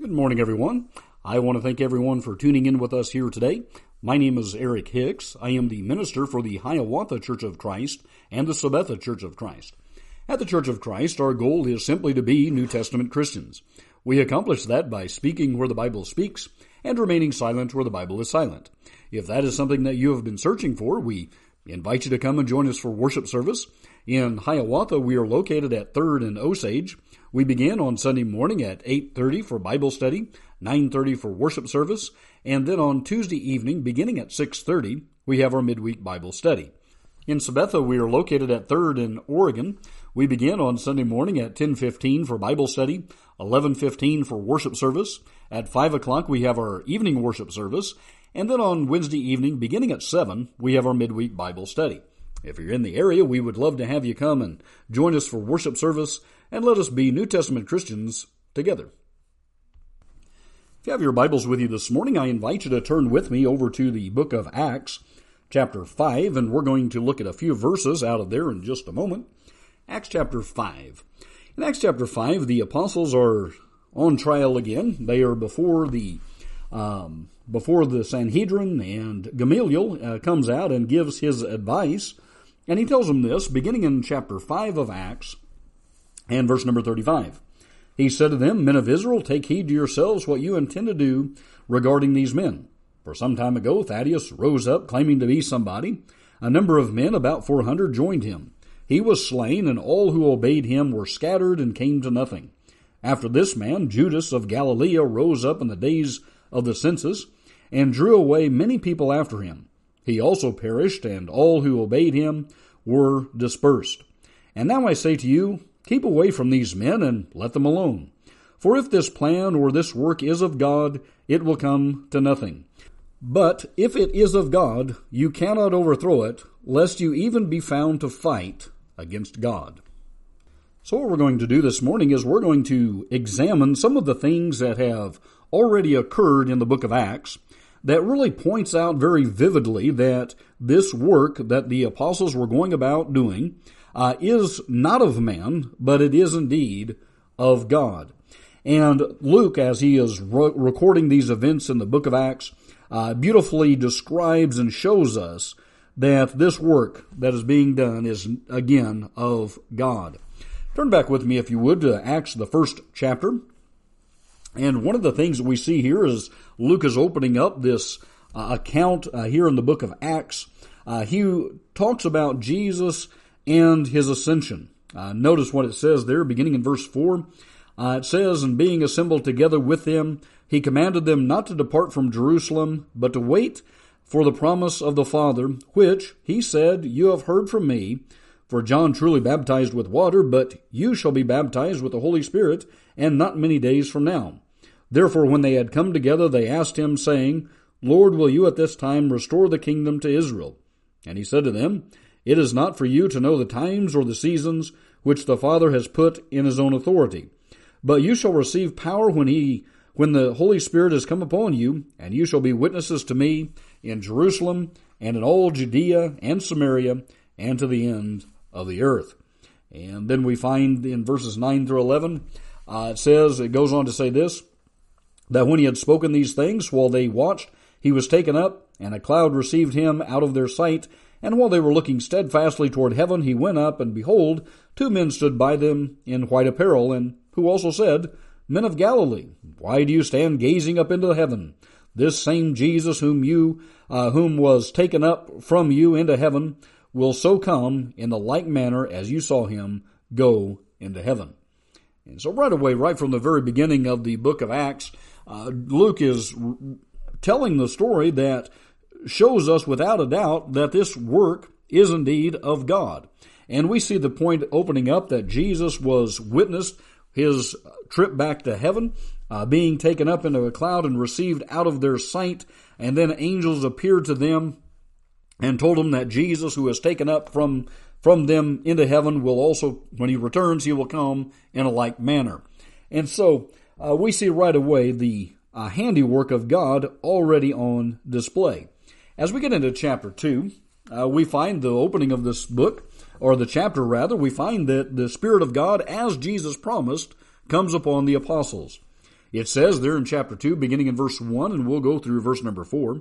Good morning, everyone. I want to thank everyone for tuning in with us here today. My name is Eric Hicks. I am the minister for the Hiawatha Church of Christ and the Sabetha Church of Christ. At the Church of Christ, our goal is simply to be New Testament Christians. We accomplish that by speaking where the Bible speaks and remaining silent where the Bible is silent. If that is something that you have been searching for, we invite you to come and join us for worship service. In Hiawatha, we are located at 3rd and Osage. We begin on Sunday morning at 8:30 for Bible study, 9:30 for worship service, and then on Tuesday evening, beginning at 6:30, we have our midweek Bible study. In Sabetha, we are located at 3rd and Oregon. We begin on Sunday morning at 10:15 for Bible study, 11:15 for worship service. At 5 o'clock, we have our evening worship service, and then on Wednesday evening, beginning at 7, we have our midweek Bible study. If you're in the area, we would love to have you come and join us for worship service, and let us be New Testament Christians together. If you have your Bibles with you this morning, I invite you to turn with me over to the book of Acts, chapter 5, and we're going to look at a few verses out of there in just a moment. Acts chapter 5. In Acts chapter 5, the apostles are on trial again. They are before the Sanhedrin, and Gamaliel comes out and gives his advice, and he tells them this, beginning in chapter 5 of Acts, and verse number 35. He said to them, "Men of Israel, take heed to yourselves what you intend to do regarding these men. For some time ago, Thaddeus rose up, claiming to be somebody. A number of men, about 400, joined him. He was slain, and all who obeyed him were scattered and came to nothing. After this man, Judas of Galilee rose up in the days of the census, and drew away many people after him. He also perished, and all who obeyed him were dispersed. And now I say to you, keep away from these men and let them alone. For if this plan or this work is of God, it will come to nothing. But if it is of God, you cannot overthrow it, lest you even be found to fight against God." So what we're going to do this morning is we're going to examine some of the things that have already occurred in the book of Acts that really points out very vividly that this work that the apostles were going about doing is not of man, but it is indeed of God. And Luke, as he is recording these events in the book of Acts, beautifully describes and shows us that this work that is being done is, again, of God. Turn back with me, if you would, to Acts, the 1st chapter. And one of the things that we see here is Luke is opening up this account here in the book of Acts. He talks about Jesus and his ascension. Notice what it says there, beginning in verse 4. It says, "And being assembled together with them, he commanded them not to depart from Jerusalem, but to wait for the promise of the Father, which, he said, you have heard from me. For John truly baptized with water, but you shall be baptized with the Holy Spirit, and not many days from now." Therefore, when they had come together, they asked him, saying, "Lord, will you at this time restore the kingdom to Israel?" And he said to them, "It is not for you to know the times or the seasons which the Father has put in his own authority. But you shall receive power when the Holy Spirit has come upon you, and you shall be witnesses to me in Jerusalem and in all Judea and Samaria and to the end of the earth." And then we find in verses 9 through 11, it goes on to say this, that when he had spoken these things, while they watched, he was taken up, and a cloud received him out of their sight. And while they were looking steadfastly toward heaven, he went up, and behold, 2 men stood by them in white apparel, and who also said, "Men of Galilee, why do you stand gazing up into heaven? This same Jesus whom was taken up from you into heaven will so come in the like manner as you saw him go into heaven." And so right away, right from the very beginning of the book of Acts, Luke is telling the story that shows us without a doubt that this work is indeed of God. And we see the point opening up that Jesus was witnessed his trip back to heaven, being taken up into a cloud and received out of their sight, and then angels appeared to them and told them that Jesus, who is taken up from them into heaven, will also, when he returns, he will come in a like manner. And so we see right away the handiwork of God already on display. As we get into chapter 2, we find the opening of this book, or the chapter rather, we find that the Spirit of God, as Jesus promised, comes upon the apostles. It says there in chapter 2, beginning in verse 1, and we'll go through verse number 4.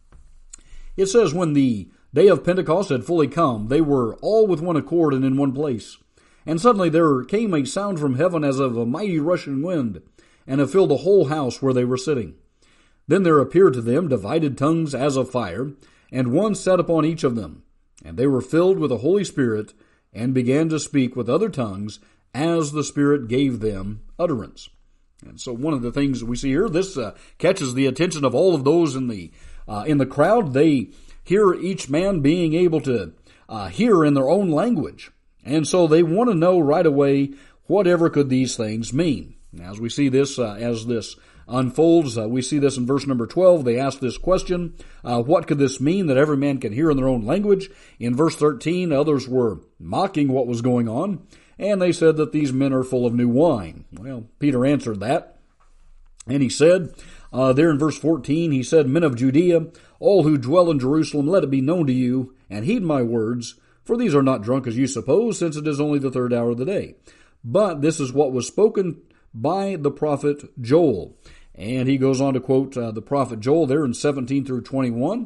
It says, when the day of Pentecost had fully come, they were all with one accord and in one place. And suddenly there came a sound from heaven as of a mighty rushing wind, and it filled the whole house where they were sitting. Then there appeared to them divided tongues as of fire, and one sat upon each of them. And they were filled with the Holy Spirit, and began to speak with other tongues, as the Spirit gave them utterance. And so one of the things that we see here, this catches the attention of all of those in the crowd. They hear each man being able to hear in their own language. And so they want to know right away, whatever could these things mean. Now, as we see this, as this unfolds, we see this in verse number 12. They ask this question, what could this mean that every man can hear in their own language? In verse 13, others were mocking what was going on, and they said that these men are full of new wine. Well, Peter answered that, and he said, there in verse 14, he said, Men of Judea, all who dwell in Jerusalem, let it be known to you, and heed my words, for these are not drunk as you suppose, since it is only the third hour of the day. But this is what was spoken by the prophet Joel. And he goes on to quote the prophet Joel there in 17 through 21.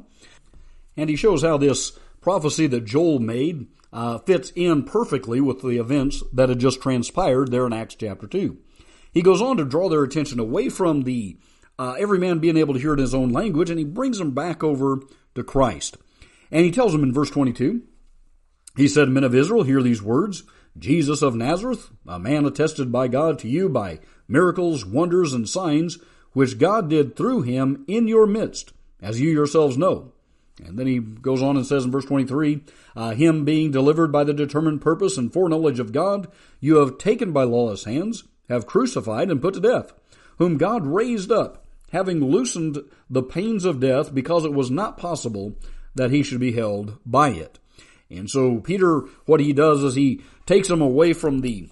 And he shows how this prophecy that Joel made fits in perfectly with the events that had just transpired there in Acts chapter 2. He goes on to draw their attention away from the every man being able to hear in his own language, and he brings them back over to Christ. And he tells them in verse 22, he said, Men of Israel, hear these words. Jesus of Nazareth, a man attested by God to you by miracles, wonders, and signs, which God did through him in your midst, as you yourselves know. And then he goes on and says in verse 23, him being delivered by the determined purpose and foreknowledge of God, you have taken by lawless hands, have crucified and put to death, whom God raised up, having loosened the pains of death, because it was not possible that he should be held by it. And so Peter, what he does is he takes them away from the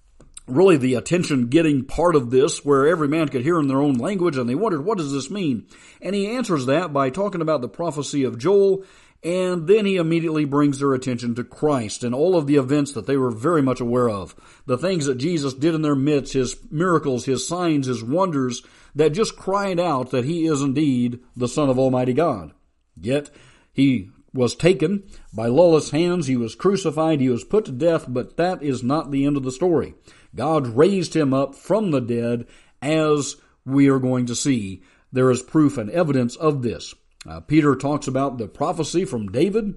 attention-getting part of this, where every man could hear in their own language, and they wondered, what does this mean? And he answers that by talking about the prophecy of Joel, and then he immediately brings their attention to Christ and all of the events that they were very much aware of. The things that Jesus did in their midst, his miracles, his signs, his wonders, that just cried out that he is indeed the Son of Almighty God. Yet he was taken by lawless hands, he was crucified, he was put to death, but that is not the end of the story. God raised him up from the dead, as we are going to see. There is proof and evidence of this. Peter talks about the prophecy from David,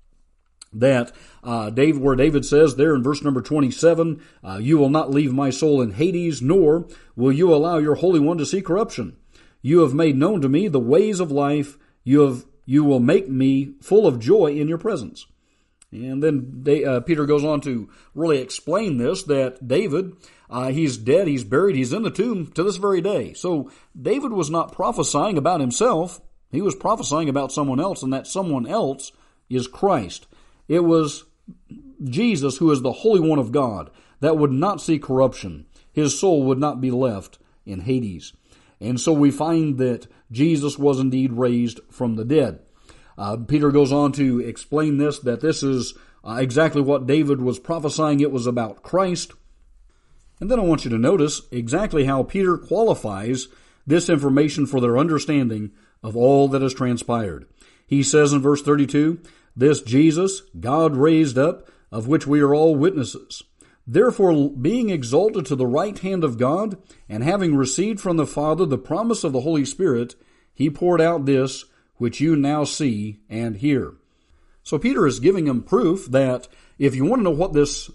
that where David says there in verse number 27, you will not leave my soul in Hades, nor will you allow your Holy One to see corruption. You have made known to me the ways of life. You will make me full of joy in your presence. And then Peter goes on to really explain this, that David, he's dead, he's buried, he's in the tomb to this very day. So David was not prophesying about himself. He was prophesying about someone else, and that someone else is Christ. It was Jesus, who is the Holy One of God, that would not see corruption. His soul would not be left in Hades. And so we find that Jesus was indeed raised from the dead. Peter goes on to explain this, that this is exactly what David was prophesying. It was about Christ. And then I want you to notice exactly how Peter qualifies this information for their understanding of all that has transpired. He says in verse 32, this Jesus God raised up, of which we are all witnesses. Therefore, being exalted to the right hand of God, and having received from the Father the promise of the Holy Spirit, he poured out this which you now see and hear. So Peter is giving them proof that if you want to know what this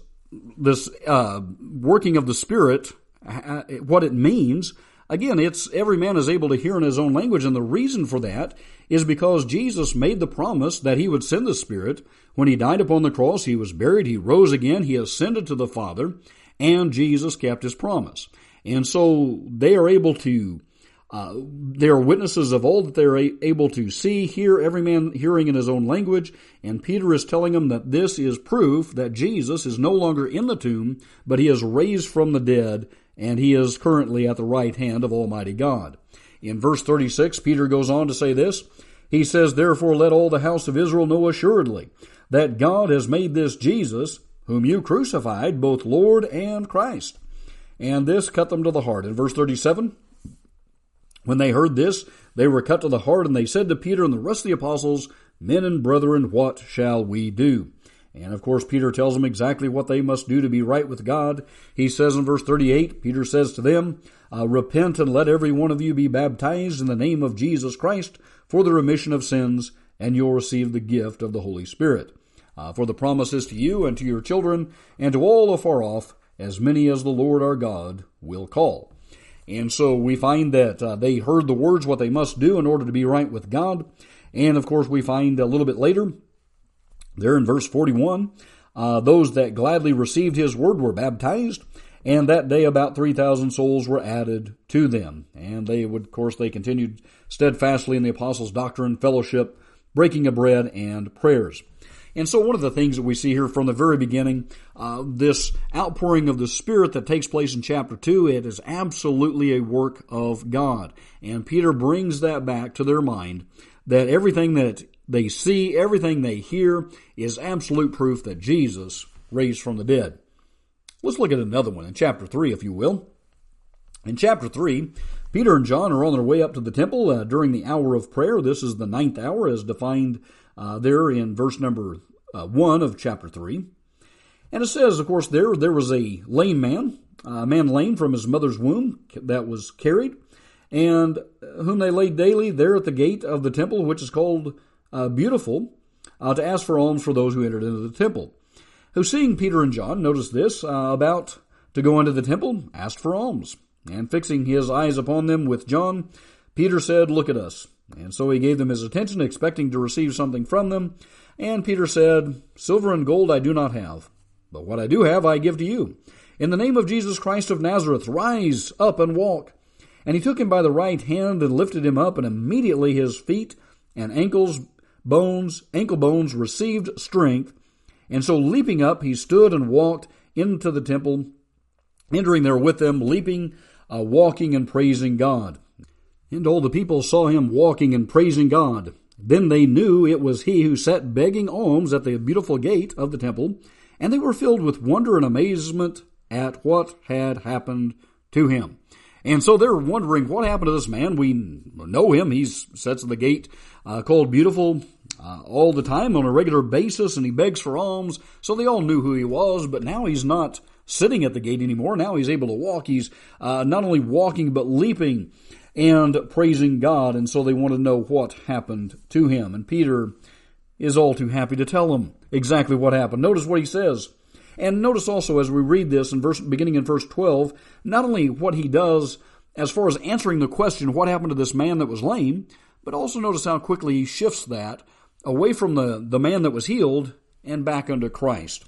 working of the Spirit, what it means, again, it's every man is able to hear in his own language, and the reason for that is because Jesus made the promise that he would send the Spirit. When he died upon the cross, he was buried, he rose again, he ascended to the Father, and Jesus kept his promise. And so they are able to, they are witnesses of all that they are able to see, hear, every man hearing in his own language, and Peter is telling them that this is proof that Jesus is no longer in the tomb, but he is raised from the dead, and he is currently at the right hand of Almighty God. In verse 36, Peter goes on to say this. He says, therefore let all the house of Israel know assuredly that God has made this Jesus, whom you crucified, both Lord and Christ. And this cut them to the heart. In verse 37, When they heard this, they were cut to the heart, and they said to Peter and the rest of the apostles, Men and brethren, what shall we do? And of course, Peter tells them exactly what they must do to be right with God. He says in verse 38, Peter says to them, Repent and let every one of you be baptized in the name of Jesus Christ for the remission of sins, and you'll receive the gift of the Holy Spirit. For the promise is to you and to your children and to all afar off, as many as the Lord our God will call. And so we find that they heard the words, what they must do in order to be right with God. And of course, we find a little bit later, there in verse 41, those that gladly received his word were baptized, and that day about 3,000 souls were added to them. And they continued steadfastly in the apostles' doctrine, fellowship, breaking of bread, and prayers. And so one of the things that we see here from the very beginning, this outpouring of the Spirit that takes place in chapter 2, it is absolutely a work of God. And Peter brings that back to their mind, that everything that they see, everything they hear is absolute proof that Jesus raised from the dead. Let's look at another one in chapter 3, if you will. In chapter 3, Peter and John are on their way up to the temple during the hour of prayer. This is the 9th hour as defined there in verse number 1 of chapter 3. And it says, of course, there was a lame man, a man lame from his mother's womb that was carried, and whom they laid daily there at the gate of the temple, which is called Beautiful, to ask for alms for those who entered into the temple. Who, seeing Peter and John, notice this, about to go into the temple, asked for alms. And fixing his eyes upon them with John, Peter said, Look at us. And so he gave them his attention, expecting to receive something from them. And Peter said, Silver and gold I do not have, but what I do have I give to you. In the name of Jesus Christ of Nazareth, rise up and walk. And he took him by the right hand and lifted him up, and immediately his feet and ankle bones received strength. And so leaping up, he stood and walked into the temple, entering there with them, leaping, walking and praising God. And all the people saw him walking and praising God. Then they knew it was he who sat begging alms at the beautiful gate of the temple, and they were filled with wonder and amazement at what had happened to him. And so they're wondering, what happened to this man? We know him. He sits at the gate called Beautiful all the time on a regular basis, and he begs for alms. So they all knew who he was, but now he's not sitting at the gate anymore. Now he's able to walk. He's not only walking, but leaping and praising God. And so they want to know what happened to him. And Peter is all too happy to tell them exactly what happened. Notice what he says. And notice also as we read this beginning in verse 12, not only what he does as far as answering the question, what happened to this man that was lame, but also notice how quickly he shifts that away from the man that was healed and back unto Christ.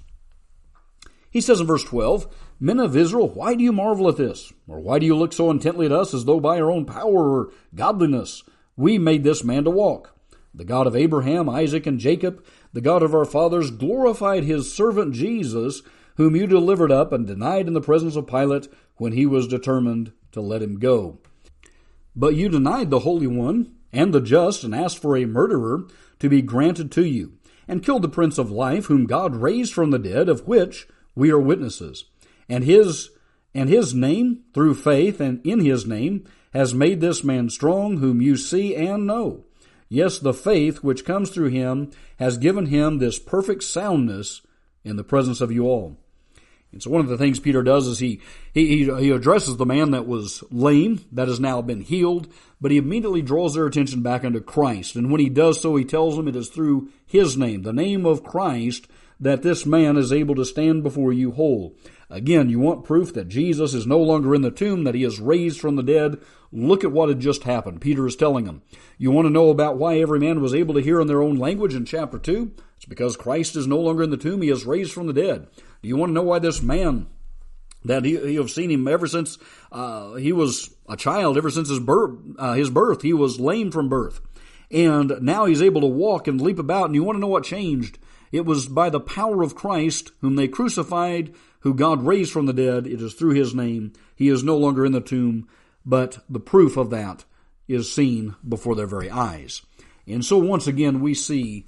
He says in verse 12, Men of Israel, why do you marvel at this? Or why do you look so intently at us as though by our own power or godliness we made this man to walk? The God of Abraham, Isaac, and Jacob, the God of our fathers, glorified his servant Jesus, whom you delivered up and denied in the presence of Pilate when he was determined to let him go. But you denied the Holy One and the just, and asked for a murderer to be granted to you, and killed the Prince of Life, whom God raised from the dead, of which we are witnesses. And his name, through faith and in his name, has made this man strong, whom you see and know. Yes, the faith which comes through him has given him this perfect soundness in the presence of you all. And so one of the things Peter does is he addresses the man that was lame, that has now been healed, but he immediately draws their attention back unto Christ. And when he does so, he tells them it is through his name, the name of Christ, that this man is able to stand before you whole. Again, you want proof that Jesus is no longer in the tomb, that he is raised from the dead. Look at what had just happened. Peter is telling them. You want to know about why every man was able to hear in their own language in chapter 2? It's because Christ is no longer in the tomb. He is raised from the dead. Do you want to know why this man, that you have seen him ever since he was a child, ever since his birth, he was lame from birth. And now he's able to walk and leap about. And you want to know what changed? It was by the power of Christ, whom they crucified, who God raised from the dead. It is through his name. He is no longer in the tomb, but the proof of that is seen before their very eyes. And so once again we see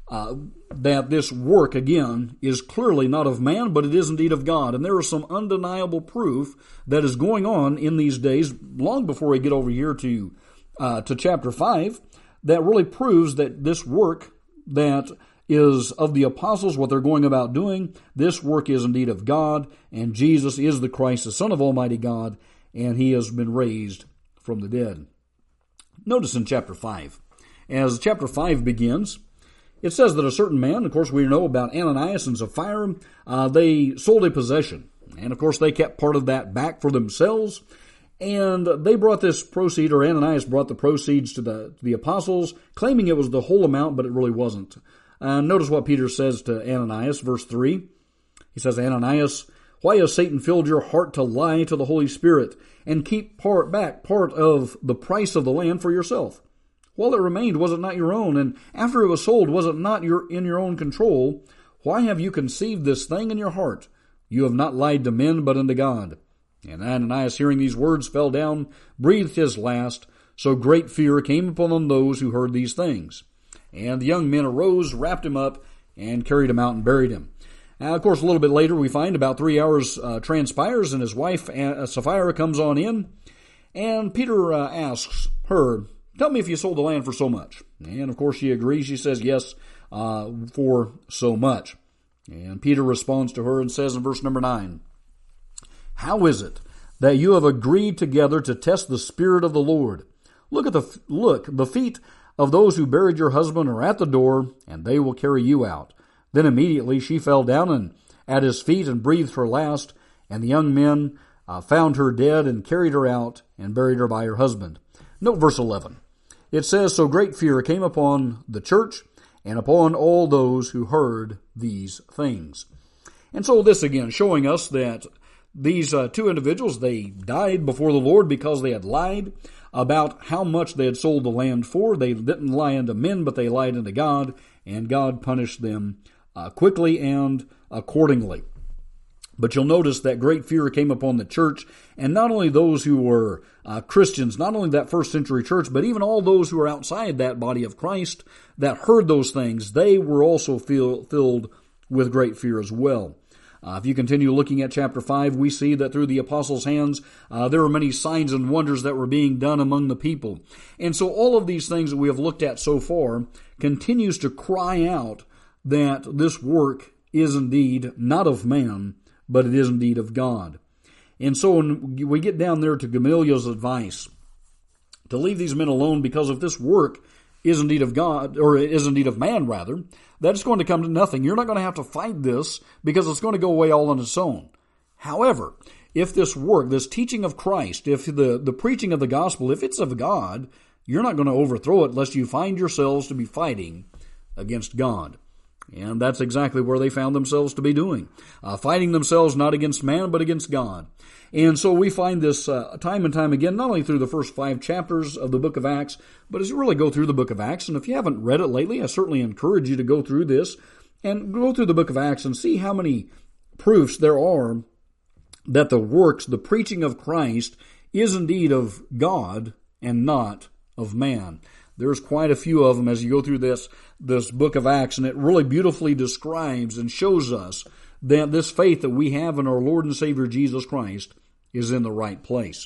that this work, again, is clearly not of man, but it is indeed of God. And there is some undeniable proof that is going on in these days, long before we get over here to chapter 5, that really proves that this work that is of the apostles, what they're going about doing, this work is indeed of God, and Jesus is the Christ, the Son of Almighty God, and He has been raised from the dead. Notice in chapter 5, as chapter 5 begins, it says that a certain man, of course we know about Ananias and Sapphira, they sold a possession. And of course they kept part of that back for themselves. And they brought this proceed, or Ananias brought the proceeds to the apostles, claiming it was the whole amount, but it really wasn't. Notice what Peter says to Ananias, verse 3. He says, Ananias, why has Satan filled your heart to lie to the Holy Spirit and keep part of the price of the land for yourself? While it remained, was it not your own? And after it was sold, was it not in your own control? Why have you conceived this thing in your heart? You have not lied to men, but unto God. And Ananias, hearing these words, fell down, breathed his last. So great fear came upon those who heard these things. And the young men arose, wrapped him up, and carried him out and buried him. Now, of course, a little bit later, we find about 3 hours transpires, and his wife, Sapphira, comes on in. And Peter asks her, tell me if you sold the land for so much. And of course she agrees. She says yes, for so much. And Peter responds to her and says in verse number 9, how is it that you have agreed together to test the Spirit of the Lord? Look, the feet of those who buried your husband are at the door, and they will carry you out. Then immediately she fell down at his feet and breathed her last, and the young men found her dead and carried her out and buried her by her husband. Note verse 11. It says, so great fear came upon the church and upon all those who heard these things. And so this again showing us that these two individuals, they died before the Lord because they had lied about how much they had sold the land for. They didn't lie unto men, but they lied unto God, and God punished them quickly and accordingly. But you'll notice that great fear came upon the church, and not only those who were Christians, not only that first century church, but even all those who were outside that body of Christ that heard those things, they were also filled with great fear as well. If you continue looking at chapter 5, we see that through the apostles' hands, there were many signs and wonders that were being done among the people. And so all of these things that we have looked at so far continues to cry out that this work is indeed not of man, but it is indeed of God. And so when we get down there to Gamaliel's advice to leave these men alone, because if this work is indeed of God, or is indeed of man rather, that it's going to come to nothing. You're not going to have to fight this because it's going to go away all on its own. However, if this work, this teaching of Christ, if the preaching of the gospel, if it's of God, you're not going to overthrow it lest you find yourselves to be fighting against God. And that's exactly where they found themselves to be doing. Fighting themselves not against man, but against God. And so we find this time and time again, not only through the first 5 chapters of the book of Acts, but as you really go through the book of Acts. And if you haven't read it lately, I certainly encourage you to go through this and go through the book of Acts and see how many proofs there are that the works, the preaching of Christ, is indeed of God and not of man. There's quite a few of them as you go through this book of Acts, and it really beautifully describes and shows us that this faith that we have in our Lord and Savior Jesus Christ is in the right place.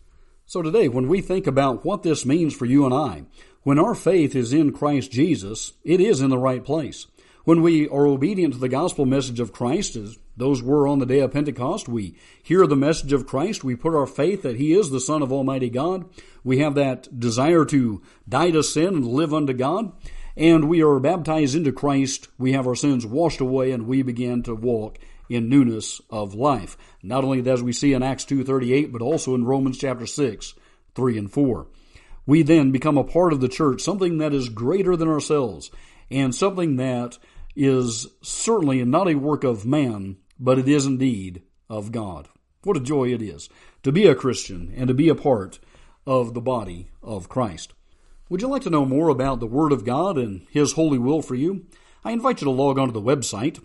So today, when we think about what this means for you and I, when our faith is in Christ Jesus, it is in the right place. When we are obedient to the gospel message of Christ, as those were on the day of Pentecost, we hear the message of Christ, we put our faith that He is the Son of Almighty God, we have that desire to die to sin and live unto God, and we are baptized into Christ, we have our sins washed away, and we begin to walk in newness of life. Not only as we see in Acts 2:38, but also in Romans chapter 6, 3 and 4. We then become a part of the church, something that is greater than ourselves, and something that is certainly not a work of man, but it is indeed of God. What a joy it is to be a Christian and to be a part of the body of Christ. Would you like to know more about the Word of God and His holy will for you? I invite you to log on to the website,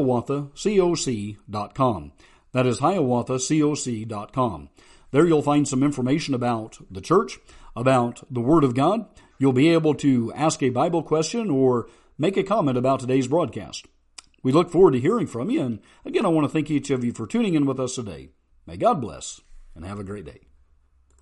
hiawathacoc.com. That is hiawathacoc.com. There you'll find some information about the church, about the Word of God. You'll be able to ask a Bible question or make a comment about today's broadcast. We look forward to hearing from you, and again, I want to thank each of you for tuning in with us today. May God bless, and have a great day.